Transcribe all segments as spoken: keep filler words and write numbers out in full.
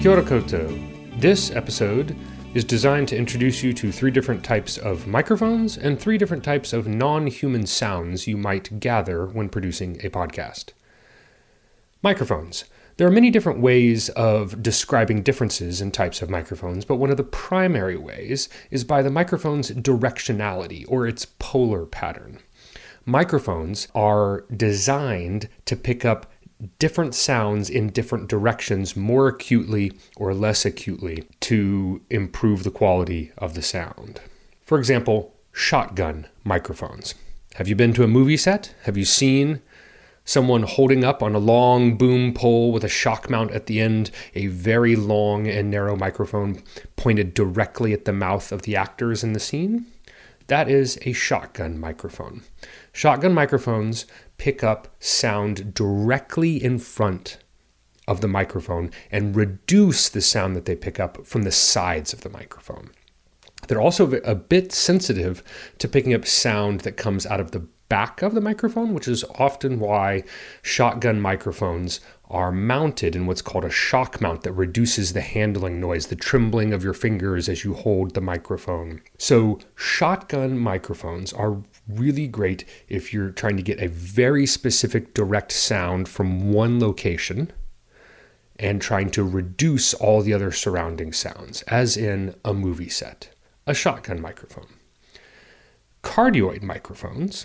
Kia ora koutou. This episode is designed to introduce you to three different types of microphones and three different types of non-human sounds you might gather when producing a podcast. Microphones. There are many different ways of describing differences in types of microphones, but one of the primary ways is by the microphone's directionality, or its polar pattern. Microphones are designed to pick up different sounds in different directions more acutely or less acutely to improve the quality of the sound. For example, shotgun microphones. Have you been to a movie set? Have you seen someone holding up on a long boom pole with a shock mount at the end, a very long and narrow microphone pointed directly at the mouth of the actors in the scene? That is a shotgun microphone. Shotgun microphones pick up sound directly in front of the microphone and reduce the sound that they pick up from the sides of the microphone. They're also a bit sensitive to picking up sound that comes out of the back of the microphone, which is often why shotgun microphones are mounted in what's called a shock mount that reduces the handling noise, the trembling of your fingers as you hold the microphone. So shotgun microphones are really great if you're trying to get a very specific direct sound from one location and trying to reduce all the other surrounding sounds, as in a movie set. A shotgun microphone. Cardioid microphones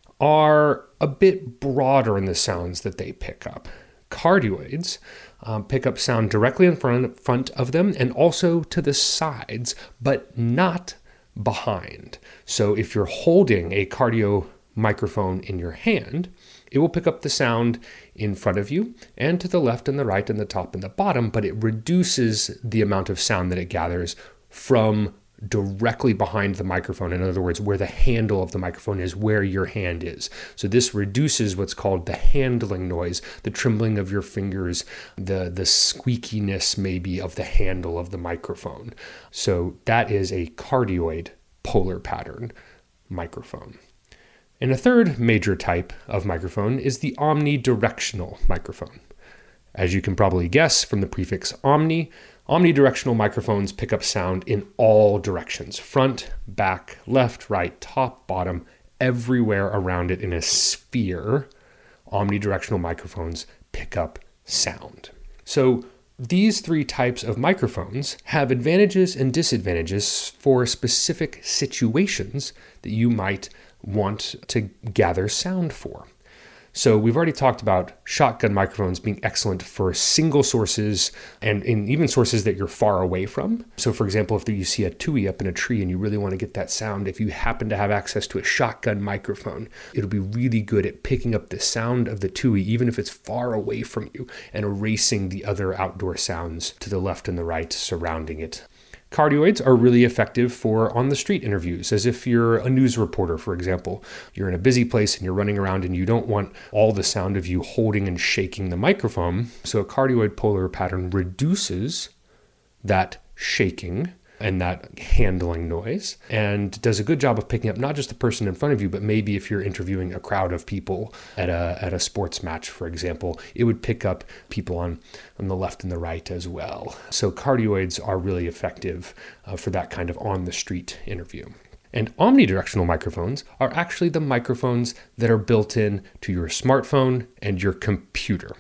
are a bit broader in the sounds that they pick up. Cardioids um, pick up sound directly in front, front of them and also to the sides, but not behind. So if you're holding a cardio microphone in your hand, it will pick up the sound in front of you and to the left and the right and the top and the bottom, but it reduces the amount of sound that it gathers from directly behind the microphone. In other words, where the handle of the microphone is, where your hand is. So this reduces what's called the handling noise, the trembling of your fingers, the, the squeakiness maybe of the handle of the microphone. So that is a cardioid polar pattern microphone. And a third major type of microphone is the omnidirectional microphone. As you can probably guess from the prefix omni, omnidirectional microphones pick up sound in all directions, front, back, left, right, top, bottom, everywhere around it in a sphere. Omnidirectional microphones pick up sound. So these three types of microphones have advantages and disadvantages for specific situations that you might want to gather sound for. So we've already talked about shotgun microphones being excellent for single sources and in even sources that you're far away from. So for example, if you see a tui up in a tree and you really want to get that sound, if you happen to have access to a shotgun microphone, it'll be really good at picking up the sound of the tui, even if it's far away from you, and erasing the other outdoor sounds to the left and the right surrounding it. Cardioids are really effective for on-the-street interviews, as if you're a news reporter, for example. You're in a busy place and you're running around and you don't want all the sound of you holding and shaking the microphone. So a cardioid polar pattern reduces that shaking and that handling noise and does a good job of picking up not just the person in front of you, but maybe if you're interviewing a crowd of people at a at a sports match, for example, it would pick up people on, on the left and the right as well. So cardioids are really effective uh, for that kind of on-the-street interview. And omnidirectional microphones are actually the microphones that are built in to your smartphone and your computer.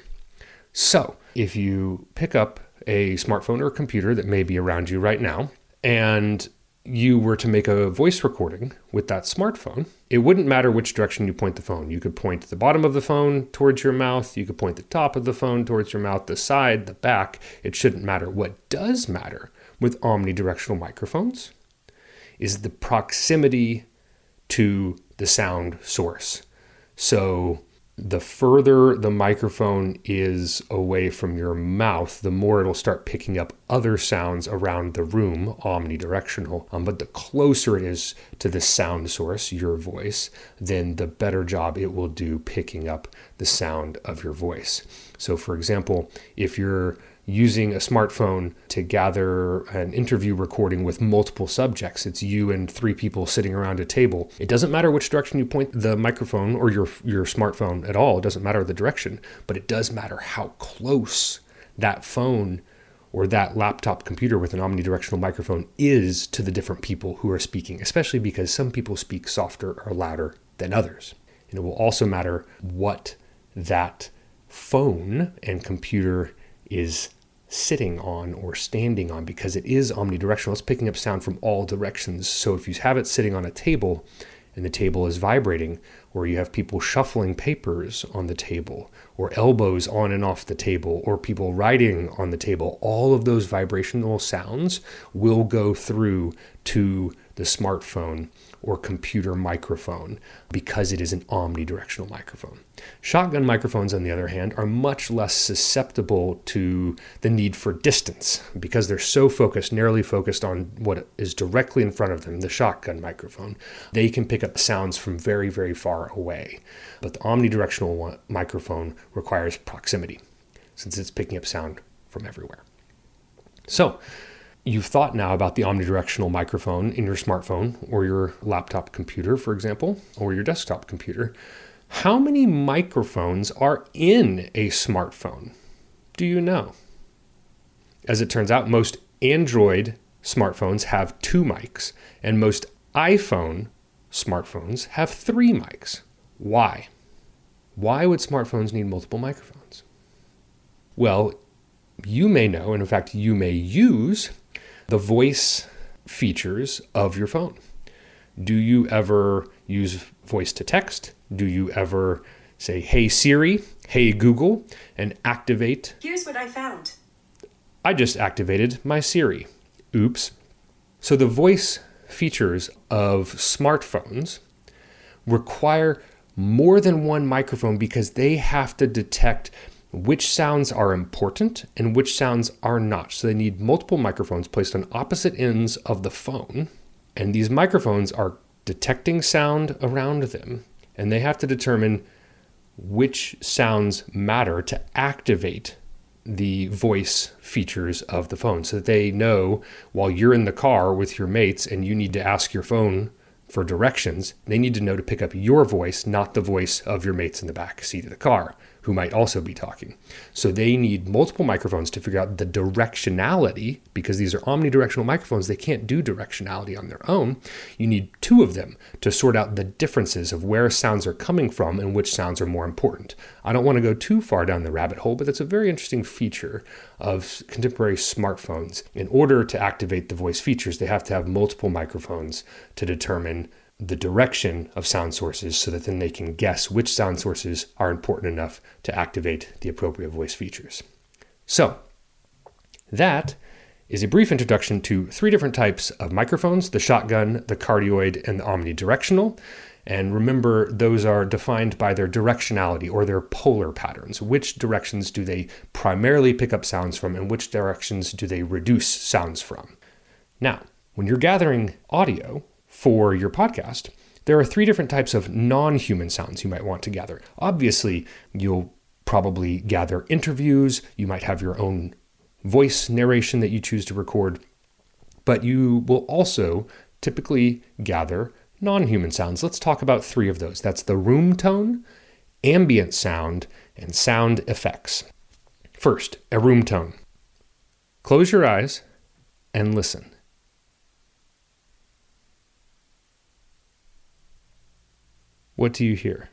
So if you pick up a smartphone or a computer that may be around you right now, and you were to make a voice recording with that smartphone, it wouldn't matter which direction you point the phone. You could point the bottom of the phone towards your mouth. You could point the top of the phone towards your mouth, the side, the back. It shouldn't matter. What does matter with omnidirectional microphones is the proximity to the sound source. So the further the microphone is away from your mouth, the more it'll start picking up other sounds around the room, omnidirectional. Um, but the closer it is to the sound source, your voice, then the better job it will do picking up the sound of your voice. So for example, if you're using a smartphone to gather an interview recording with multiple subjects. It's you and three people sitting around a table. It doesn't matter which direction you point the microphone or your your smartphone at all. It doesn't matter the direction, but it does matter how close that phone or that laptop computer with an omnidirectional microphone is to the different people who are speaking, especially because some people speak softer or louder than others. And it will also matter what that phone and computer is sitting on or standing on, because it is omnidirectional. It's picking up sound from all directions. So if you have it sitting on a table and the table is vibrating, or you have people shuffling papers on the table, or elbows on and off the table, or people writing on the table, all of those vibrational sounds will go through to the smartphone or computer microphone because it is an omnidirectional microphone. Shotgun microphones, on the other hand, are much less susceptible to the need for distance because they're so focused, narrowly focused on what is directly in front of them, the shotgun microphone. They can pick up sounds from very, very far away. But the omnidirectional microphone requires proximity since it's picking up sound from everywhere. So, you've thought now about the omnidirectional microphone in your smartphone or your laptop computer, for example, or your desktop computer. How many microphones are in a smartphone? Do you know? As it turns out, most Android smartphones have two mics, and most iPhone smartphones have three mics. Why? Why would smartphones need multiple microphones? Well, you may know, and in fact, you may use the voice features of your phone. Do you ever use voice to text? Do you ever say, "Hey Siri, hey Google," and activate? Here's what I found. I just activated my Siri. Oops. So the voice features of smartphones require more than one microphone because they have to detect which sounds are important and which sounds are not. So they need multiple microphones placed on opposite ends of the phone. And these microphones are detecting sound around them. And they have to determine which sounds matter to activate the voice features of the phone. So that they know while you're in the car with your mates and you need to ask your phone for directions, they need to know to pick up your voice, not the voice of your mates in the back seat of the car, who might also be talking. So they need multiple microphones to figure out the directionality, because these are omnidirectional microphones. They can't do directionality on their own. You need two of them to sort out the differences of where sounds are coming from and which sounds are more important. I don't want to go too far down the rabbit hole, but that's a very interesting feature of contemporary smartphones. In order to activate the voice features, they have to have multiple microphones to determine the direction of sound sources so that then they can guess which sound sources are important enough to activate the appropriate voice features. So that is a brief introduction to three different types of microphones: the shotgun, the cardioid, and the omnidirectional. And remember, those are defined by their directionality or their polar patterns. Which directions do they primarily pick up sounds from, and which directions do they reduce sounds from? Now, when you're gathering audio for your podcast, there are three different types of non-human sounds you might want to gather. Obviously, you'll probably gather interviews. You might have your own voice narration that you choose to record, but you will also typically gather non-human sounds. Let's talk about three of those. That's the room tone, ambient sound, and sound effects. First, a room tone. Close your eyes and listen. What do you hear?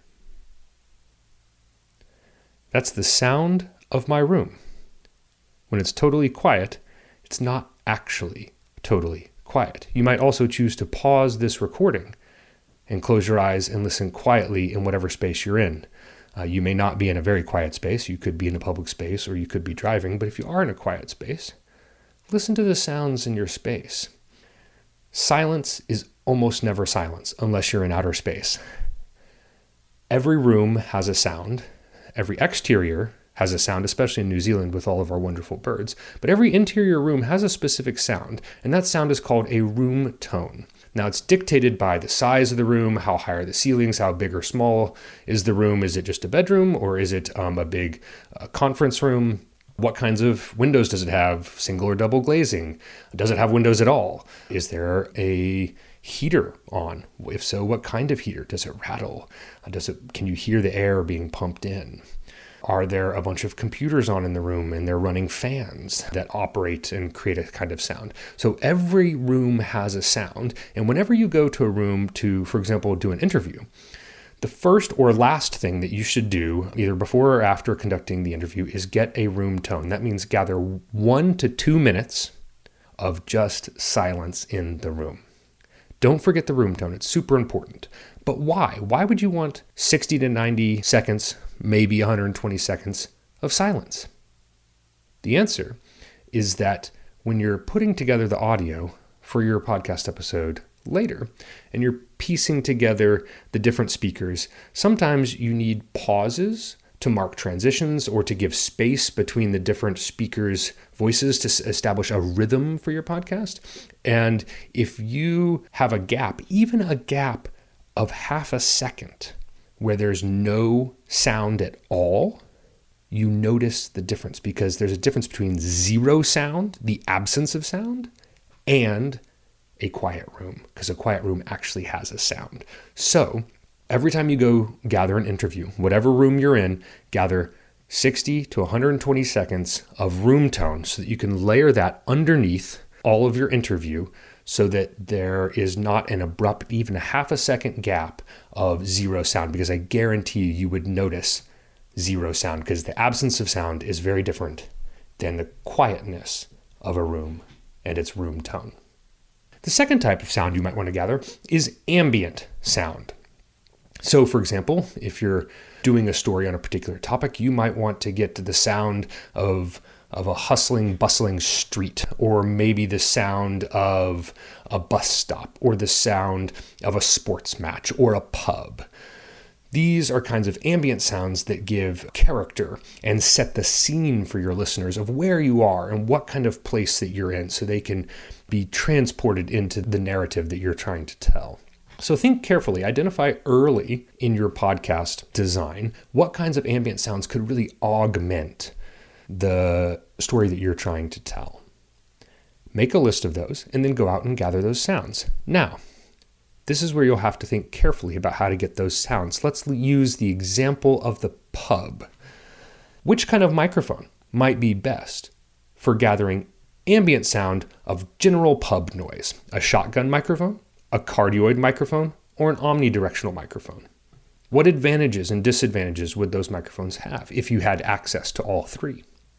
That's the sound of my room. When it's totally quiet, it's not actually totally quiet. You might also choose to pause this recording and close your eyes and listen quietly in whatever space you're in. Uh, you may not be in a very quiet space. You could be in a public space, or you could be driving. But if you are in a quiet space, listen to the sounds in your space. Silence is almost never silence unless you're in outer space. Every room has a sound. Every exterior has a sound, especially in New Zealand with all of our wonderful birds. But every interior room has a specific sound, and that sound is called a room tone. Now, it's dictated by the size of the room, how high are the ceilings, how big or small is the room. Is it just a bedroom, or is it um, a big uh, conference room? What kinds of windows does it have? Single or double glazing? Does it have windows at all? Is there a heater on? If so, what kind of heater? Does it rattle? Does it? Can you hear the air being pumped in? Are there a bunch of computers on in the room and they're running fans that operate and create a kind of sound? So every room has a sound. And whenever you go to a room to, for example, do an interview, the first or last thing that you should do, either before or after conducting the interview, is get a room tone. That means gather one to two minutes of just silence in the room. Don't forget the room tone. It's super important. But why? Why would you want sixty to ninety seconds, maybe one hundred twenty seconds of silence? The answer is that when you're putting together the audio for your podcast episode later, and you're piecing together the different speakers, sometimes you need pauses to mark transitions or to give space between the different speakers' voices to establish a rhythm for your podcast. And if you have a gap, even a gap of half a second where there's no sound at all, you notice the difference, because there's a difference between zero sound, the absence of sound, and a quiet room, because a quiet room actually has a sound. So every time you go gather an interview, whatever room you're in, gather sixty to one hundred twenty seconds of room tone so that you can layer that underneath all of your interview so that there is not an abrupt, even a half a second gap of zero sound, because I guarantee you, you would notice zero sound, because the absence of sound is very different than the quietness of a room and its room tone. The second type of sound you might want to gather is ambient sound. So, for example, if you're doing a story on a particular topic, you might want to get to the sound of, of a hustling, bustling street, or maybe the sound of a bus stop, or the sound of a sports match, or a pub. These are kinds of ambient sounds that give character and set the scene for your listeners of where you are and what kind of place that you're in, so they can be transported into the narrative that you're trying to tell. So think carefully, identify early in your podcast design what kinds of ambient sounds could really augment the story that you're trying to tell. Make a list of those and then go out and gather those sounds. Now, this is where you'll have to think carefully about how to get those sounds. Let's use the example of the pub. Which kind of microphone might be best for gathering ambient sound of general pub noise? A shotgun microphone, a cardioid microphone, or an omnidirectional microphone? What advantages and disadvantages would those microphones have if you had access to all three?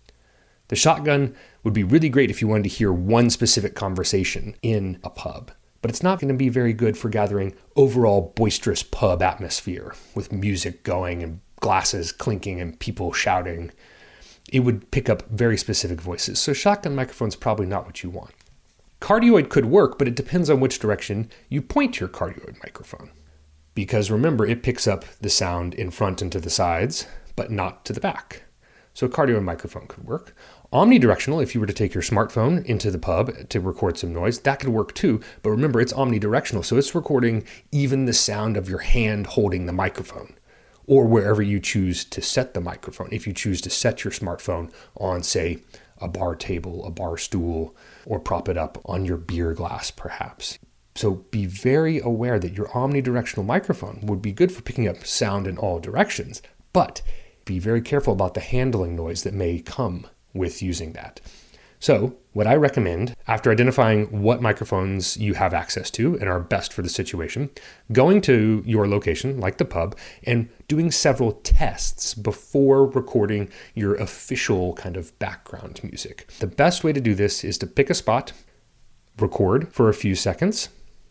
The shotgun would be really great if you wanted to hear one specific conversation in a pub, but it's not going to be very good for gathering overall boisterous pub atmosphere with music going and glasses clinking and people shouting. It would pick up very specific voices. So shotgun microphone's probably not what you want. Cardioid could work, but it depends on which direction you point your cardioid microphone. Because remember, it picks up the sound in front and to the sides, but not to the back. So a cardioid microphone could work. Omnidirectional, if you were to take your smartphone into the pub to record some noise, that could work too. But remember, it's omnidirectional, so it's recording even the sound of your hand holding the microphone, or wherever you choose to set the microphone. If you choose to set your smartphone on, say, a bar table, a bar stool, or prop it up on your beer glass, perhaps. So be very aware that your omnidirectional microphone would be good for picking up sound in all directions, but be very careful about the handling noise that may come with using that. So what I recommend, after identifying what microphones you have access to and are best for the situation, going to your location, like the pub, and doing several tests before recording your official kind of background music. The best way to do this is to pick a spot, record for a few seconds,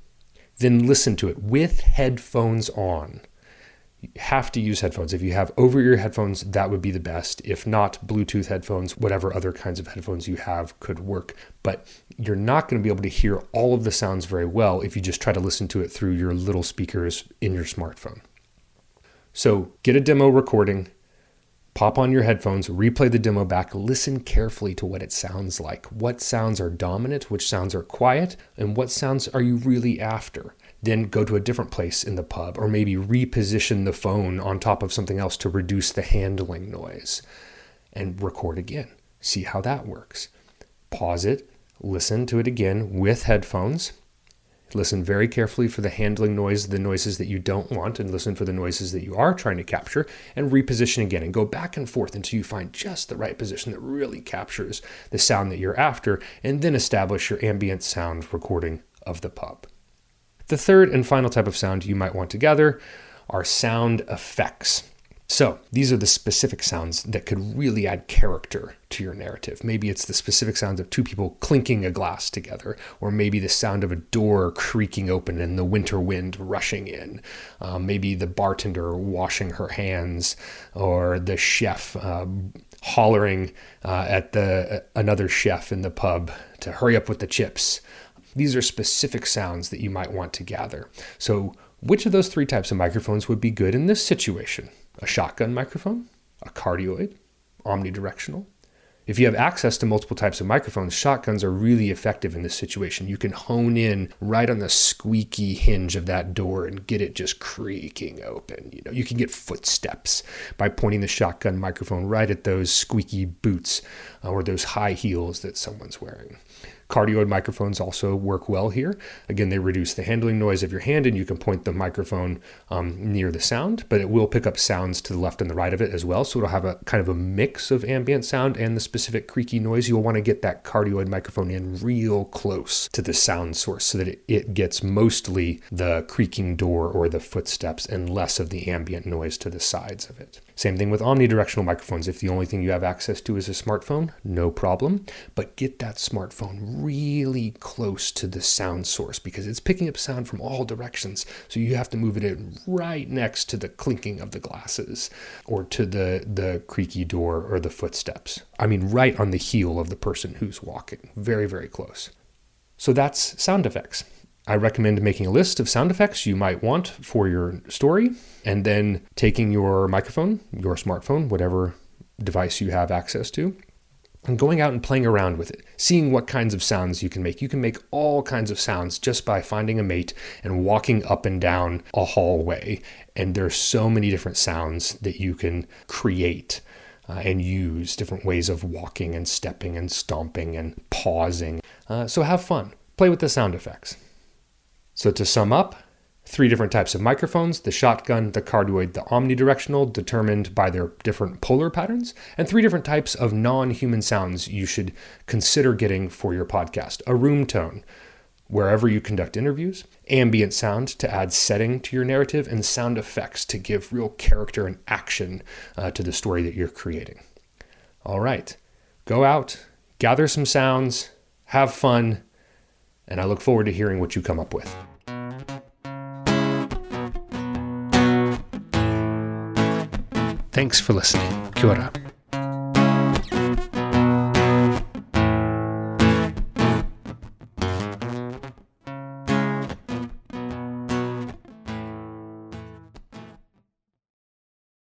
then listen to it with headphones on. You have to use headphones. If you have over-ear headphones, that would be the best. If not, Bluetooth headphones, whatever other kinds of headphones you have could work. But you're not going to be able to hear all of the sounds very well if you just try to listen to it through your little speakers in your smartphone. So get a demo recording, pop on your headphones, replay the demo back, listen carefully to what it sounds like. What sounds are dominant, which sounds are quiet, and what sounds are you really after? Then go to a different place in the pub, or maybe reposition the phone on top of something else to reduce the handling noise, and record again. See how that works. Pause it, listen to it again with headphones. Listen very carefully for the handling noise, the noises that you don't want, and listen for the noises that you are trying to capture, and reposition again and go back and forth until you find just the right position that really captures the sound that you're after, and then establish your ambient sound recording of the pub. The third and final type of sound you might want to gather are sound effects. So these are the specific sounds that could really add character to your narrative. Maybe it's the specific sounds of two people clinking a glass together, or maybe the sound of a door creaking open and the winter wind rushing in. Um, maybe the bartender washing her hands, or the chef uh, hollering uh, at the uh, another chef in the pub to hurry up with the chips. These are specific sounds that you might want to gather. So which of those three types of microphones would be good in this situation? A shotgun microphone, a cardioid, omnidirectional? If you have access to multiple types of microphones, shotguns are really effective in this situation. You can hone in right on the squeaky hinge of that door and get it just creaking open. You know, you can get footsteps by pointing the shotgun microphone right at those squeaky boots uh, or those high heels that someone's wearing. Cardioid microphones also work well here. Again, they reduce the handling noise of your hand, and you can point the microphone um, near the sound, but it will pick up sounds to the left and the right of it as well. So it'll have a kind of a mix of ambient sound and the specific creaky noise. You'll want to get that cardioid microphone in real close to the sound source so that it, it gets mostly the creaking door or the footsteps and less of the ambient noise to the sides of it. Same thing with omnidirectional microphones. If the only thing you have access to is a smartphone, no problem, but get that smartphone really close to the sound source because it's picking up sound from all directions. So you have to move it in right next to the clinking of the glasses or to the, the creaky door or the footsteps. I mean, right on the heel of the person who's walking. Very, very close. So that's sound effects. I recommend making a list of sound effects you might want for your story, and then taking your microphone, your smartphone, whatever device you have access to, and going out and playing around with it, seeing what kinds of sounds you can make. You can make all kinds of sounds just by finding a mate and walking up and down a hallway. And there's so many different sounds that you can create uh, and use, different ways of walking and stepping and stomping and pausing. Uh, so have fun. Play with the sound effects. So to sum up, three different types of microphones, the shotgun, the cardioid, the omnidirectional, determined by their different polar patterns, and three different types of non-human sounds you should consider getting for your podcast. A room tone, wherever you conduct interviews, ambient sound to add setting to your narrative, and sound effects to give real character and action uh, to the story that you're creating. All right, go out, gather some sounds, have fun, and I look forward to hearing what you come up with. Thanks for listening. Kia ora.